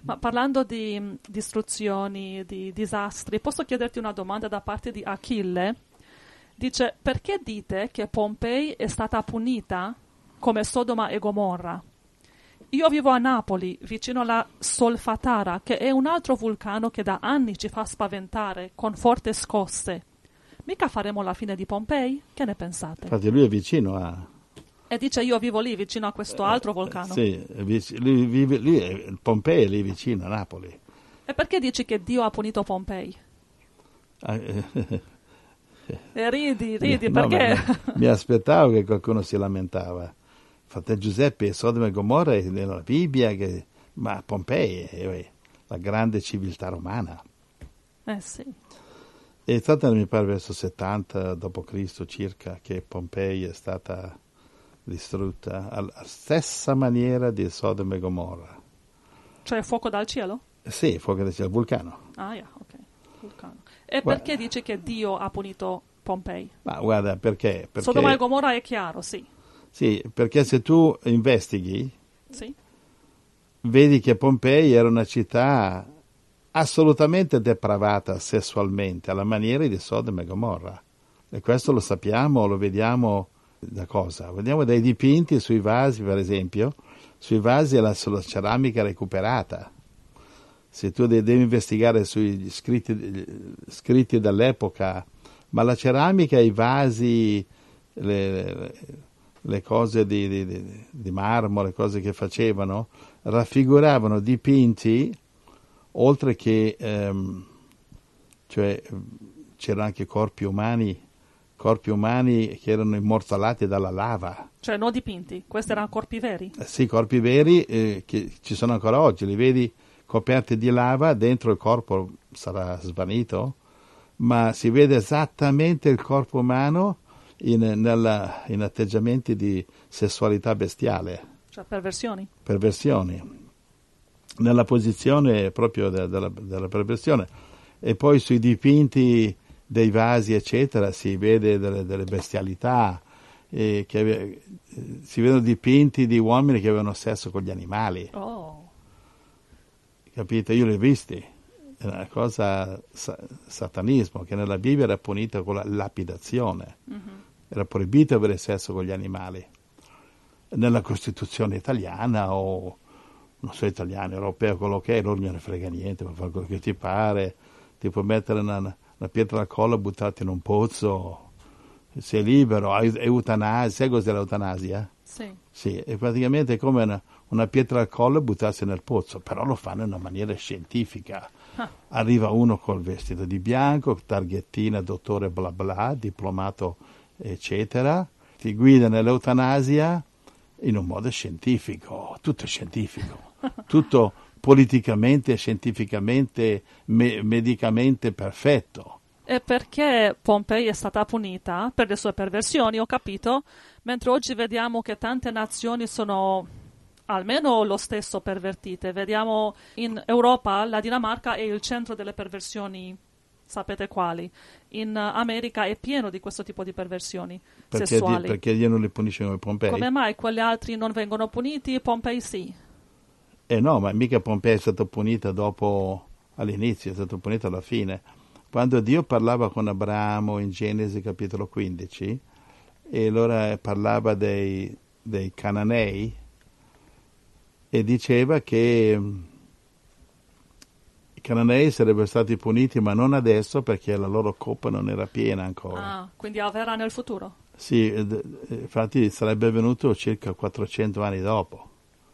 Ma parlando di distruzioni, di disastri, posso chiederti una domanda da parte di Achille? Dice, perché dite che Pompei è stata punita come Sodoma e Gomorra? Io vivo a Napoli, vicino alla Solfatara, che è un altro vulcano che da anni ci fa spaventare, con forti scosse. Mica faremo la fine di Pompei? Che ne pensate? Infatti lui è vicino a... E dice, io vivo lì, vicino a questo altro vulcano. Sì, Pompei è lì vicino a Napoli. E perché dici che Dio ha punito Pompei? E ridi, No, perché? mi aspettavo che qualcuno si lamentava. Fratello Giuseppe, Sodoma e Gomorra è nella Bibbia, ma Pompei è la grande civiltà romana. Sì. È stata, mi pare, verso 70 d.C. circa che Pompei è stata distrutta alla stessa maniera di Sodoma e Gomorra. Cioè fuoco dal cielo? Sì, fuoco dal cielo, il vulcano. Ah, ok, vulcano. E perché dici che Dio ha punito Pompei? Ma guarda, perché? Sodoma e Gomorra è chiaro, sì. Sì, perché se tu investighi, sì, vedi che Pompei era una città assolutamente depravata sessualmente, alla maniera di Sodoma e Gomorra. E questo lo sappiamo, lo vediamo da cosa? Vediamo dai dipinti sui vasi, per esempio. Sui vasi è sulla ceramica recuperata. Se tu devi investigare sui scritti dall'epoca, ma la ceramica, i vasi, le cose di marmo, le cose che facevano, raffiguravano dipinti, oltre che, cioè c'erano anche corpi umani che erano immortalati dalla lava. Cioè non dipinti, questi erano corpi veri? Sì, corpi veri che ci sono ancora oggi, li vedi coperti di lava, dentro il corpo sarà svanito, ma si vede esattamente il corpo umano in atteggiamenti di sessualità bestiale. Cioè perversioni? Perversioni. Nella posizione proprio della perversione. E poi sui dipinti dei vasi, eccetera, si vede delle bestialità, si vedono dipinti di uomini che avevano sesso con gli animali. Oh. Capito? Io li ho visti. È una cosa satanismo, che nella Bibbia era punita con la lapidazione. Mm-hmm. Era proibito avere sesso con gli animali. Nella Costituzione italiana o non so, italiano, europeo, quello che è, loro non ne frega niente, puoi fare quello che ti pare, ti puoi mettere una pietra al collo e buttarti in un pozzo, sei libero, è eutanasia, sai cos'è l'eutanasia? Sì. Sì, è praticamente come una pietra al collo e buttarsi nel pozzo, però lo fanno in una maniera scientifica. Arriva uno col vestito di bianco, targhettina, dottore bla bla, diplomato eccetera, ti guida nell'eutanasia in un modo scientifico, tutto scientifico, tutto politicamente, scientificamente, medicamente perfetto. E perché Pompei è stata punita per le sue perversioni, ho capito, mentre oggi vediamo che tante nazioni sono almeno lo stesso pervertite. Vediamo in Europa la Danimarca è il centro delle perversioni, sapete quali. In America è pieno di questo tipo di perversioni sessuali. Perché Dio non li punisce come Pompei? Come mai quegli altri non vengono puniti, Pompei sì? No, ma mica Pompei è stato punito dopo, all'inizio, è stato punito alla fine. Quando Dio parlava con Abramo in Genesi capitolo 15, e allora parlava dei Cananei, e diceva che i Cananei sarebbero stati puniti, ma non adesso, perché la loro coppa non era piena ancora. Ah, quindi avverrà nel futuro? Sì, infatti sarebbe venuto circa 400 anni dopo.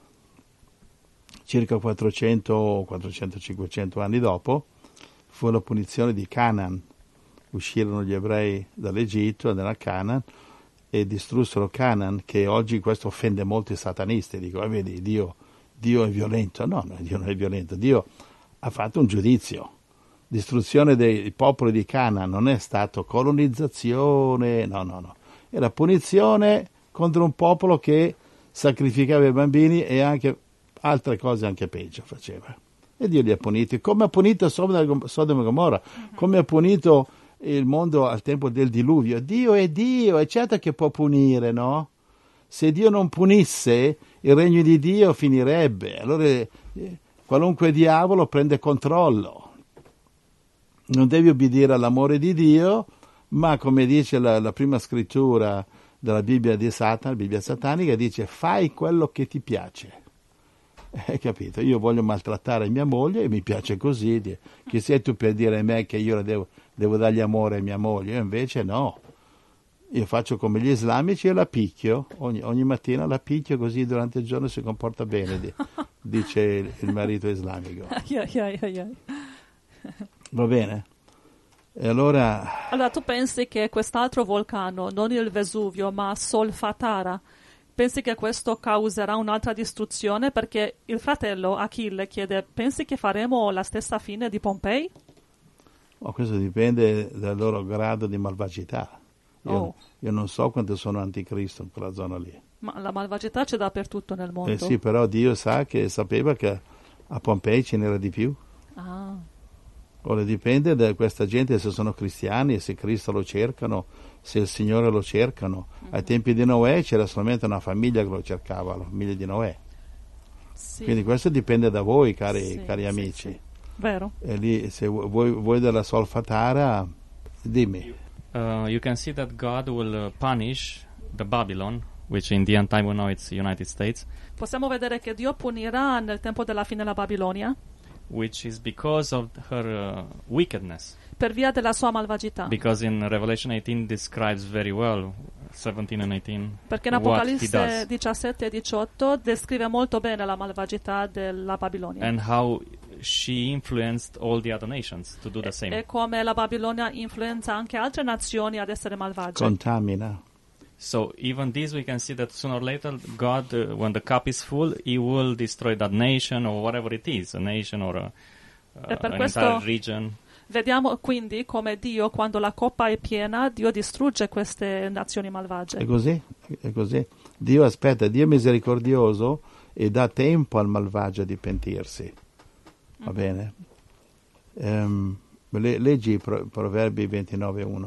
Circa 400, 500 anni dopo, fu la punizione di Canaan. Uscirono gli ebrei dall'Egitto, nella Canaan, e distrussero Canaan, che oggi questo offende molti satanisti. Dico, vedi, Dio è violento. No, Dio non è violento. Dio ha fatto un giudizio. Distruzione dei popoli di Canaan non è stato colonizzazione, no. Era punizione contro un popolo che sacrificava i bambini e anche altre cose anche peggio faceva. E Dio li ha puniti, come ha punito Sodoma e Gomorra, come ha punito il mondo al tempo del diluvio. Dio è Dio, è certo che può punire, no? Se Dio non punisse, il regno di Dio finirebbe. Allora, qualunque diavolo prende controllo. Non devi obbedire all'amore di Dio, ma come dice la prima scrittura della Bibbia di Satana, la Bibbia satanica, dice fai quello che ti piace. Hai capito? Io voglio maltrattare mia moglie e mi piace così. Chi sei tu per dire a me che io devo dargli amore a mia moglie? Io invece no. Io faccio come gli islamici e la picchio. Ogni mattina la picchio così durante il giorno si comporta bene, dice il marito islamico. Va bene? E allora tu pensi che quest'altro vulcano, non il Vesuvio, ma Solfatara, pensi che questo causerà un'altra distruzione? Perché il fratello Achille chiede, pensi che faremo la stessa fine di Pompei? Questo dipende dal loro grado di malvagità. Io non so quanto sono anticristo in quella zona lì. Ma la malvagità c'è dappertutto nel mondo. Sì, però Dio sapeva che a Pompei ce n'era di più. Ora dipende da questa gente se sono cristiani, se Cristo lo cercano, se il Signore lo cercano. Ai tempi di Noè c'era solamente una famiglia che lo cercava, la famiglia di Noè. Sì. Quindi questo dipende da voi, cari amici. Sì. Vero. E lì, se voi della Solfatara, dimmi. You can see that God will punish the Babylon, which in the end time we know it's the United States. Possiamo vedere che Dio punirà nel tempo della fine la Babilonia. Which is because of her wickedness. Per via della sua malvagità. Because in Revelation 18 describes very well 17 and 18. Perché in Apocalisse 17 e 18 descrive molto bene la malvagità della Babilonia. And how she influenced all the other nations to do the same. E come la Babilonia influenza anche altre nazioni ad essere malvagie. Contamina. So even this we can see that sooner or later God, when the cup is full, He will destroy that nation or whatever it is, a nation or an entire region. Vediamo quindi come Dio, quando la coppa è piena, Dio distrugge queste nazioni malvagie. È così. Dio aspetta, Dio è misericordioso e dà tempo al malvagio di pentirsi. Va bene? Leggi Proverbi 29:1.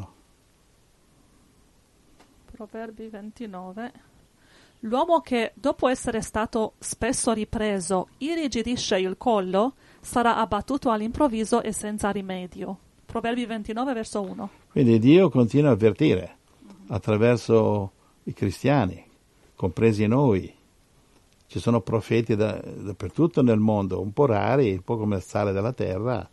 Proverbi 29. L'uomo che, dopo essere stato spesso ripreso, irrigidisce il collo, sarà abbattuto all'improvviso e senza rimedio. Proverbi 29, verso 1. Quindi Dio continua a avvertire attraverso i cristiani, compresi noi. Ci sono profeti dappertutto nel mondo, un po' rari, un po' come il sale della terra,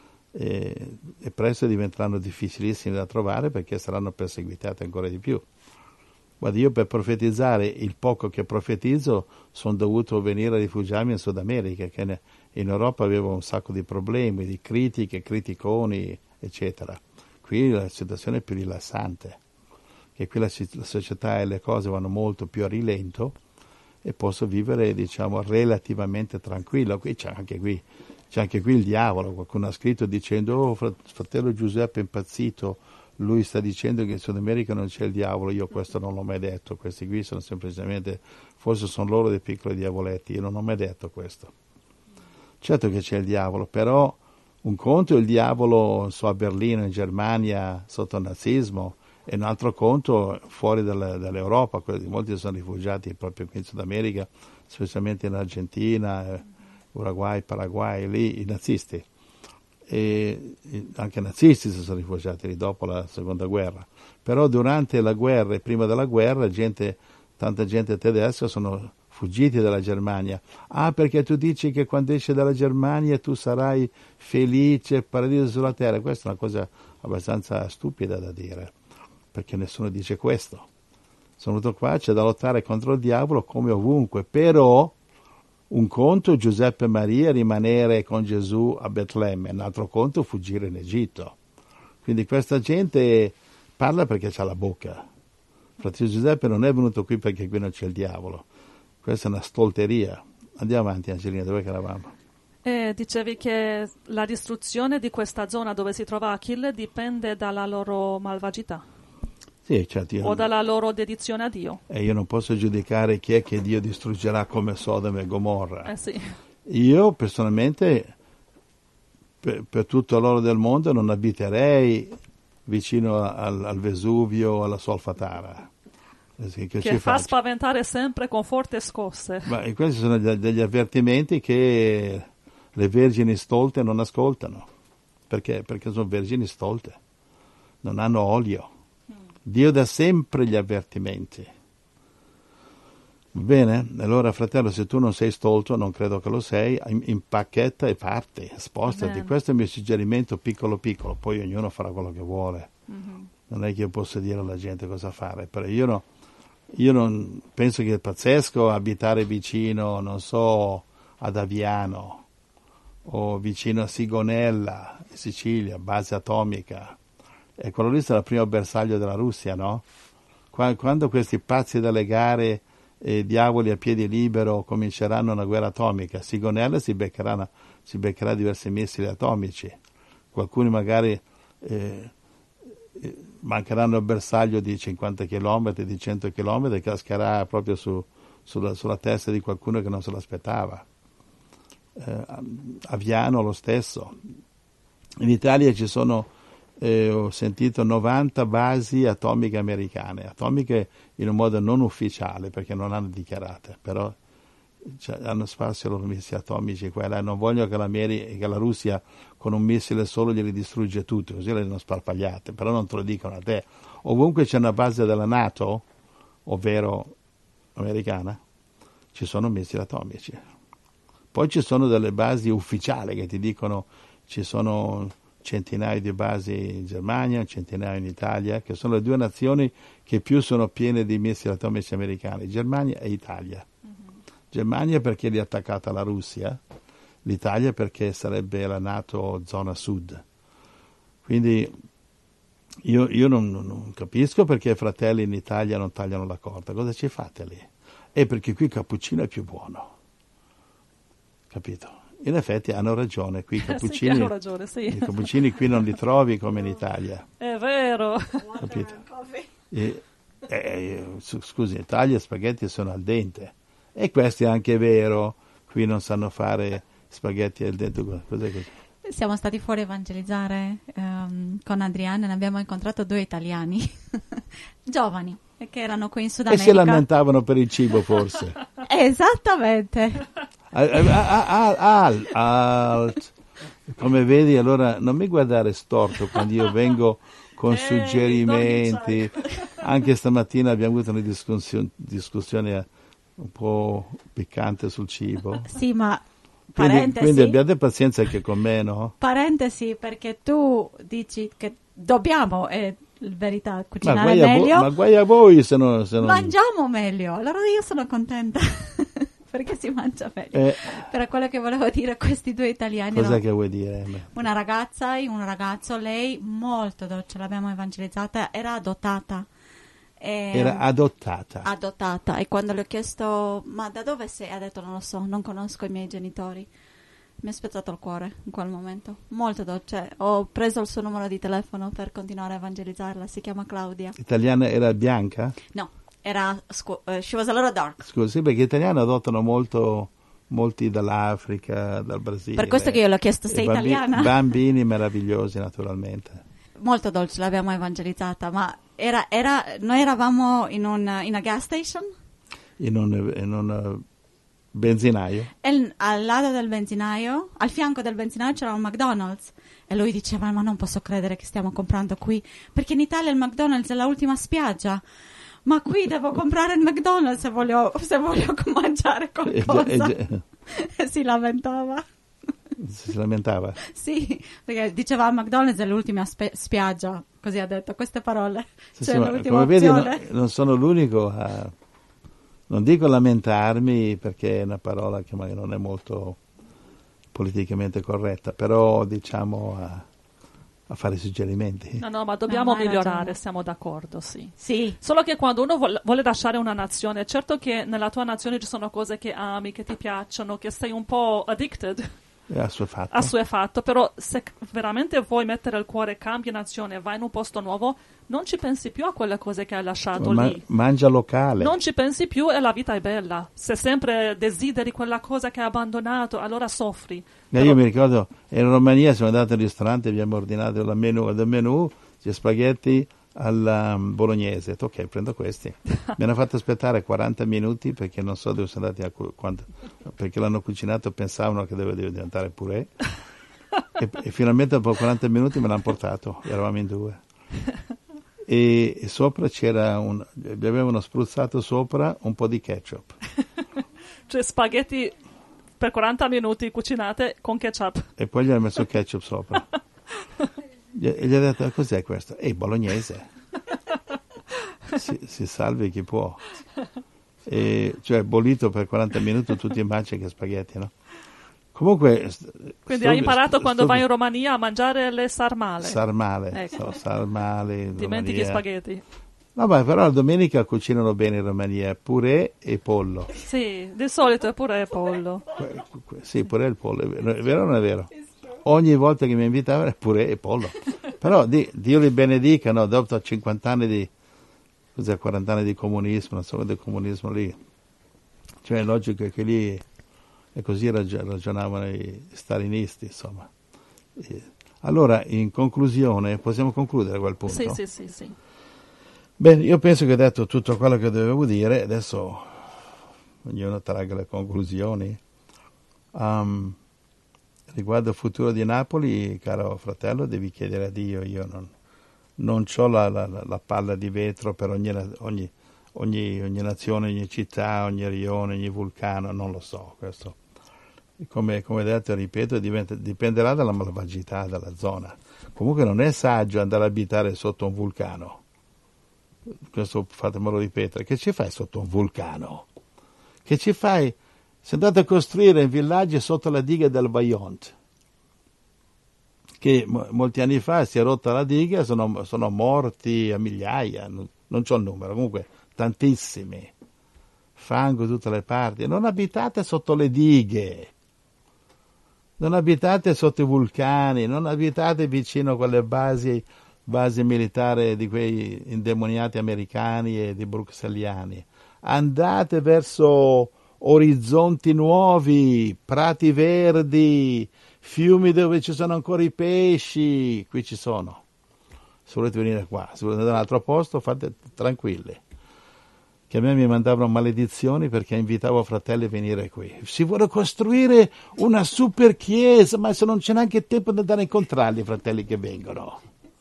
e presto diventeranno difficilissimi da trovare perché saranno perseguitati ancora di più. Guarda, io per profetizzare il poco che profetizzo sono dovuto venire a rifugiarmi in Sud America, che in Europa avevo un sacco di problemi, di critiche, criticoni, eccetera. Qui la situazione è più rilassante, che qui la società e le cose vanno molto più a rilento e posso vivere, diciamo, relativamente tranquillo. C'è anche qui il diavolo, qualcuno ha scritto dicendo fratello Giuseppe è impazzito, lui sta dicendo che in Sud America non c'è il diavolo. Io questo non l'ho mai detto, questi qui sono semplicemente, forse sono loro dei piccoli diavoletti, io non ho mai detto questo. Certo che c'è il diavolo, però un conto è il diavolo a Berlino, in Germania, sotto il nazismo, e un altro conto fuori dall'Europa. Molti sono rifugiati proprio qui in Sud America, specialmente in Argentina, Uruguay, Paraguay, lì i nazisti. E anche i nazisti si sono rifugiati lì dopo la seconda guerra, però durante la guerra e prima della guerra tanta gente tedesca sono fuggiti dalla Germania. Perché tu dici che quando esci dalla Germania tu sarai felice, paradiso sulla terra. Questa è una cosa abbastanza stupida da dire, perché nessuno dice questo. Sono venuto qua, c'è da lottare contro il diavolo come ovunque, però un conto Giuseppe e Maria rimanere con Gesù a Betlemme, un altro conto fuggire in Egitto. Quindi questa gente parla perché c'ha la bocca. Fratello Giuseppe non è venuto qui perché qui non c'è il diavolo. Questa è una stolteria. Andiamo avanti, Angelina, dove che eravamo? Dicevi che la distruzione di questa zona dove si trova Achille dipende dalla loro malvagità. Sì, certo, o dalla loro dedizione a Dio. E io non posso giudicare chi è che Dio distruggerà come Sodoma e Gomorra. Sì. Io personalmente, per tutto l'oro del mondo, non abiterei vicino al Vesuvio, alla Solfatara. Che fa spaventare sempre con forti scosse. Ma questi sono degli avvertimenti che le vergini stolte non ascoltano. Perché? Perché sono vergini stolte, non hanno olio. Dio dà sempre gli avvertimenti. Bene? Allora, fratello, se tu non sei stolto, non credo che lo sei, impacchetta e parti, spostati. Amen. Questo è il mio suggerimento piccolo piccolo, poi ognuno farà quello che vuole. Non è che io posso dire alla gente cosa fare, però io non penso che è pazzesco abitare vicino, non so, ad Aviano o vicino a Sigonella, in Sicilia, base atomica. E quello lì sarà il primo bersaglio della Russia, no? Quando questi pazzi da legare diavoli a piedi libero cominceranno una guerra atomica, Sigonella si beccherà diversi missili atomici. Qualcuno magari mancheranno il bersaglio di 50 km, di 100 km e cascherà proprio sulla testa di qualcuno che non se l'aspettava. Aviano lo stesso. In Italia ci sono, ho sentito, 90 basi atomiche americane, atomiche in un modo non ufficiale perché non hanno dichiarate, però hanno sparso i loro missili atomici qua e là. Non voglio che la Russia con un missile solo glieli distrugge tutti, così le hanno sparpagliate, però non te lo dicono a te. Ovunque c'è una base della NATO, ovvero americana, ci sono missili atomici. Poi ci sono delle basi ufficiali che ti dicono ci sono centinaia di basi in Germania, centinaia in Italia, che sono le due nazioni che più sono piene di missili atomici americani, Germania e Italia. Germania perché è attaccata alla Russia, l'Italia perché sarebbe la NATO zona sud. Quindi io non capisco perché i fratelli in Italia non tagliano la corda. Cosa ci fate lì? È perché qui il cappuccino è più buono. Capito? In effetti hanno ragione, qui i cappuccini, hanno ragione, sì. I cappuccini qui non li trovi come in Italia. È vero. Capito? Scusi, in Italia spaghetti sono al dente. E questo è anche vero, qui non sanno fare spaghetti al dente. Cos'è così? Siamo stati fuori a evangelizzare con Adriana e ne abbiamo incontrato 2 italiani, giovani, che erano qui in Sud America. E si lamentavano per il cibo forse. Esattamente. Come vedi, allora non mi guardare storto quando io vengo con suggerimenti. Anche stamattina abbiamo avuto una discussione un po' piccante sul cibo. Sì, ma quindi abbiate pazienza anche con me, no? Parentesi, perché tu dici che dobbiamo, è verità, cucinare meglio. Ma guai a voi se non... Mangiamo meglio, allora io sono contenta perché si mangia meglio. Però quello che volevo dire, questi 2 italiani... Cos'è che vuoi dire? Una ragazza e un ragazzo, lei molto dolce, l'abbiamo evangelizzata, era adottata. Era adottata. Adottata. E quando le ho chiesto, ma da dove sei? Ha detto, non lo so, non conosco i miei genitori. Mi è spezzato il cuore in quel momento. Molto dolce. Ho preso il suo numero di telefono per continuare a evangelizzarla. Si chiama Claudia. Italiana era bianca? No, era she was a little dark. Scusa, sì, perché gli italiani adottano molti dall'Africa, dal Brasile. Per questo che io l'ho chiesto, sei italiana? Bambini meravigliosi, naturalmente. Molto dolce, l'abbiamo evangelizzata, ma noi eravamo in una gas station? In un benzinaio? Al lato del benzinaio, al fianco del benzinaio c'era un McDonald's e lui diceva, ma non posso credere che stiamo comprando qui, perché in Italia il McDonald's è l'ultima spiaggia, ma qui devo comprare il McDonald's se voglio mangiare qualcosa. E si lamentava. Si lamentava? Sì, perché diceva McDonald's è l'ultima spiaggia, così ha detto queste parole. Sì, sì, come vedi non sono l'unico a, non dico lamentarmi perché è una parola che magari non è molto politicamente corretta, però diciamo a fare suggerimenti. No, ma dobbiamo migliorare, siamo d'accordo, sì. Sì. Solo che quando uno vuole lasciare una nazione, certo che nella tua nazione ci sono cose che ami, che ti piacciono, che sei un po' addicted. Assuefatto, però se veramente vuoi mettere il cuore, cambi nazione, vai in un posto nuovo, non ci pensi più a quelle cose che hai lasciato lì. Mangia locale. Non ci pensi più e la vita è bella. Se sempre desideri quella cosa che hai abbandonato, allora soffri. Io mi ricordo, in Romania siamo andati al ristorante, abbiamo ordinato il menù, c'è spaghetti, alla bolognese. Ho detto, ok, prendo questi. Mi hanno fatto aspettare 40 minuti perché non so dove sono andati perché l'hanno cucinato, pensavano che doveva diventare purè e finalmente dopo 40 minuti me l'hanno portato, eravamo in 2 e sopra vi avevano spruzzato sopra un po' di ketchup. Cioè spaghetti per 40 minuti cucinate con ketchup. E poi gli hanno messo ketchup sopra. E gli ha detto, cos'è questo? Bolognese. Si salvi chi può. Cioè bollito per 40 minuti tutti in pancia che spaghetti, no? Comunque... Quindi hai imparato quando vai in Romania a mangiare le sarmale. Sarmale, ecco. Sarmale. Dimentichi i spaghetti. No, ma però la domenica cucinano bene in Romania, purè e pollo. Sì, di solito è purè e pollo. Sì, purè e pollo, è vero o non è vero? Ogni volta che mi invitavano è purè e pollo. Però Dio li benedica, no? Dopo 50 anni di... Cos'è, 40 anni di comunismo, non so, del comunismo lì. Cioè è logico che lì... E così ragionavano i stalinisti, insomma. Allora, in conclusione, possiamo concludere a quel punto? Sì. Bene, io penso che ho detto tutto quello che dovevo dire, adesso ognuno tragga le conclusioni. Riguardo il futuro di Napoli, caro fratello, devi chiedere a Dio, io non ho la palla di vetro per ogni nazione, ogni città, ogni rione, ogni vulcano, non lo so, questo. Come detto, ripeto, dipenderà dalla malvagità della zona. Comunque non è saggio andare a abitare sotto un vulcano. Questo fatemelo ripetere. Che ci fai sotto un vulcano? Che ci fai? Se andate a costruire in villaggi sotto la diga del Vajont, che molti anni fa si è rotta la diga, sono morti a migliaia, non c'ho il numero, comunque tantissimi. Fango da tutte le parti. Non abitate sotto le dighe. Non abitate sotto i vulcani, non abitate vicino a quelle basi militari di quei indemoniati americani e di bruxelliani. Andate verso orizzonti nuovi, prati verdi, fiumi dove ci sono ancora i pesci. Qui ci sono. Se volete venire qua, se volete andare in un altro posto, fate tranquilli. Che a me mi mandavano maledizioni perché invitavo fratelli a venire qui. Si vuole costruire una super chiesa, ma se non c'è neanche tempo di andare a incontrarli i fratelli che vengono.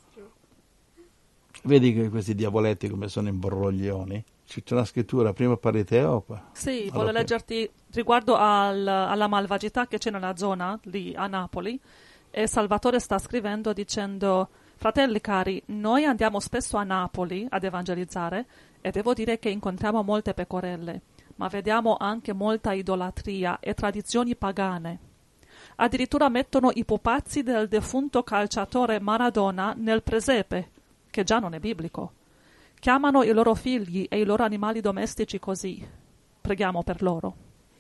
Vedi che questi diavoletti come sono imbroglioni? C'è una scrittura, prima parli te o poi? Sì, voglio leggerti riguardo alla malvagità che c'è nella zona, lì a Napoli, e Salvatore sta scrivendo dicendo: fratelli cari, noi andiamo spesso a Napoli ad evangelizzare e devo dire che incontriamo molte pecorelle, ma vediamo anche molta idolatria e tradizioni pagane. Addirittura mettono i pupazzi del defunto calciatore Maradona nel presepe, che già non è biblico. Chiamano i loro figli e i loro animali domestici così. Preghiamo per loro.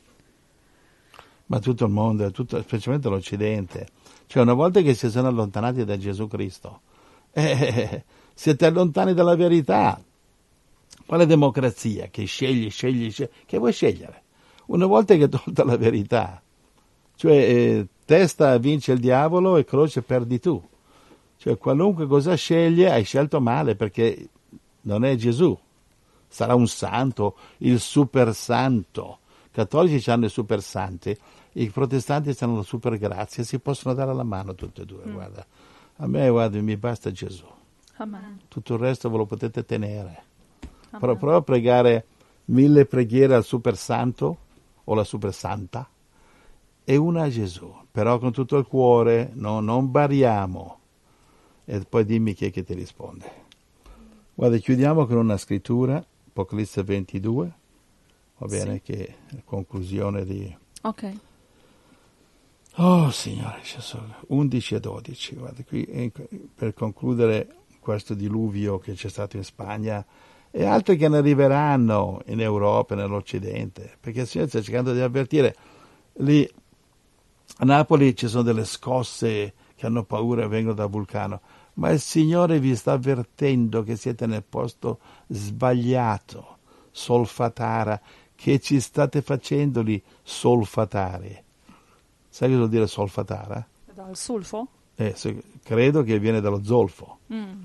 Ma tutto il mondo, specialmente l'Occidente. Cioè, una volta che si sono allontanati da Gesù Cristo, siete lontani dalla verità. Quale democrazia che scegli, che vuoi scegliere? Una volta che hai tolto la verità, cioè testa vince il diavolo e croce perdi tu. Cioè qualunque cosa sceglie hai scelto male perché non è Gesù. Sarà un santo, il super santo. I cattolici hanno i super santi, i protestanti hanno la super grazia, si possono dare la mano tutti e due. Guarda. A me mi basta Gesù. Amen. Tutto il resto ve lo potete tenere. Prova a pregare 1000 preghiere al super santo o la super santa e una a Gesù, però con tutto il cuore, non bariamo. E poi dimmi chi è che ti risponde. Guarda, chiudiamo con una scrittura, Apocalisse 22, va bene, sì. Che è la conclusione di... Ok. Oh Signore Gesù, 11 e 12, guarda qui, per concludere questo diluvio che c'è stato in Spagna e altri che ne arriveranno in Europa e nell'Occidente, perché il Signore sta cercando di avvertire. Lì a Napoli ci sono delle scosse che hanno paura e vengono dal vulcano, ma il Signore vi sta avvertendo che siete nel posto sbagliato, Solfatara, che ci state facendo lì solfatare. Sai cosa vuol dire solfatara? Dal sulfo? Credo che viene dallo zolfo.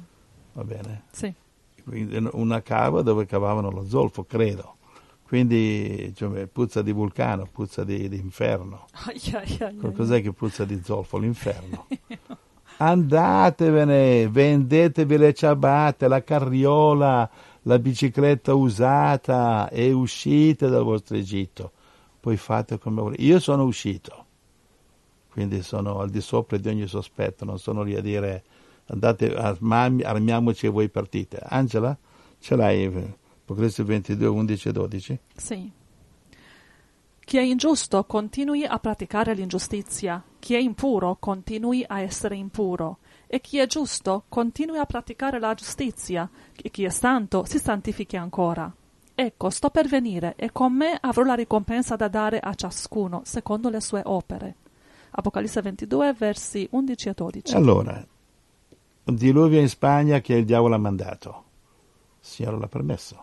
va bene? Sì. Quindi una cava dove cavavano lo zolfo, credo. Quindi cioè, puzza di vulcano, puzza di inferno. Cos'è che puzza di zolfo? L'inferno. Andatevene, vendetevi le ciabatte, la carriola, la bicicletta usata e uscite dal vostro Egitto. Poi fate come volete. Io sono uscito, quindi sono al di sopra di ogni sospetto, non sono lì a dire andate, armiamoci e voi partite. Angela, ce l'hai? Apocalisse 22, 11 e 12? Sì. Chi è ingiusto continui a praticare l'ingiustizia, chi è impuro continui a essere impuro, e chi è giusto continui a praticare la giustizia, e chi è santo si santifichi ancora. Ecco, sto per venire, e con me avrò la ricompensa da dare a ciascuno, secondo le sue opere. Apocalisse 22, versi 11 e 12. Allora, un diluvio in Spagna che il diavolo ha mandato. Il Signore l'ha permesso.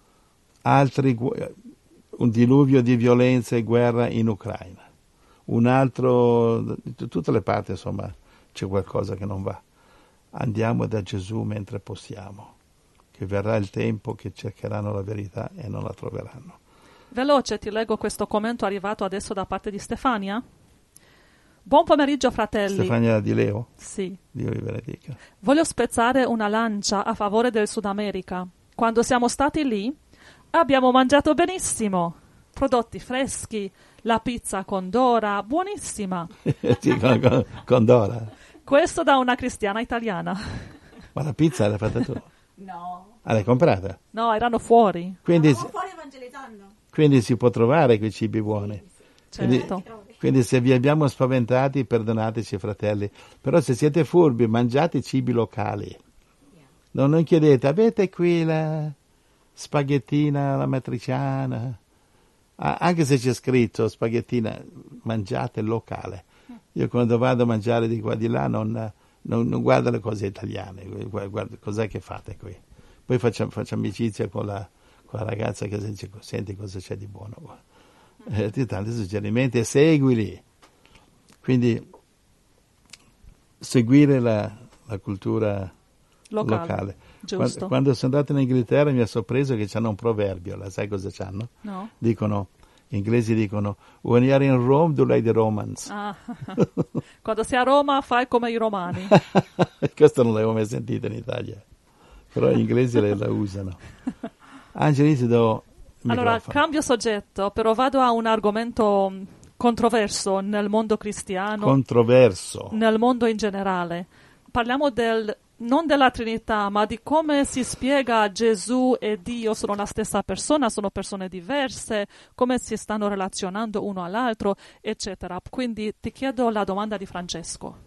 Un diluvio di violenza e guerra in Ucraina. Un altro, da tutte le parti, insomma, c'è qualcosa che non va. Andiamo da Gesù mentre possiamo, che verrà il tempo che cercheranno la verità e non la troveranno. Veloce, ti leggo questo commento arrivato adesso da parte di Stefania. Buon pomeriggio, fratelli. Stefania di Leo? Sì. Dio li benedica. Voglio spezzare una lancia a favore del Sud America. Quando siamo stati lì, abbiamo mangiato benissimo. Prodotti freschi, la pizza con Dora, buonissima. Sì, con Dora. Questo da una cristiana italiana. Ma la pizza l'hai fatta tu? No. Ah, l'hai comprata? No, erano fuori. Quindi, Fuori evangelizzando. quindi si può trovare quei cibi buoni. Certo. Quindi se vi abbiamo spaventati, perdonateci, fratelli. Però se siete furbi, mangiate cibi locali. Non chiedete, avete qui la spaghettina, la matriciana? Anche se c'è scritto spaghettina, mangiate locale. Io quando vado a mangiare di qua di là non guardo le cose italiane, guardo cos'è che fate qui. Poi faccio amicizia con la ragazza che dice, senti cosa c'è di buono qua. Ti tanti suggerimenti e seguili. Quindi seguire la cultura locale. Giusto. Quando sono andato in Inghilterra mi ha sorpreso che c'hanno un proverbio, sai cosa c'hanno? No. Gli inglesi dicono, when you are in Rome, do like the Romans. Ah. Quando sei a Roma fai come i romani. Questo non l'avevo mai sentito in Italia, però gli inglesi la usano. Angeli, ti do il Allora, microfono. cambio soggetto, però vado a un argomento controverso nel mondo cristiano. Controverso. Nel mondo in generale. Parliamo non della Trinità, ma di come si spiega Gesù e Dio sono la stessa persona, sono persone diverse, come si stanno relazionando uno all'altro, eccetera. Quindi ti chiedo la domanda di Francesco.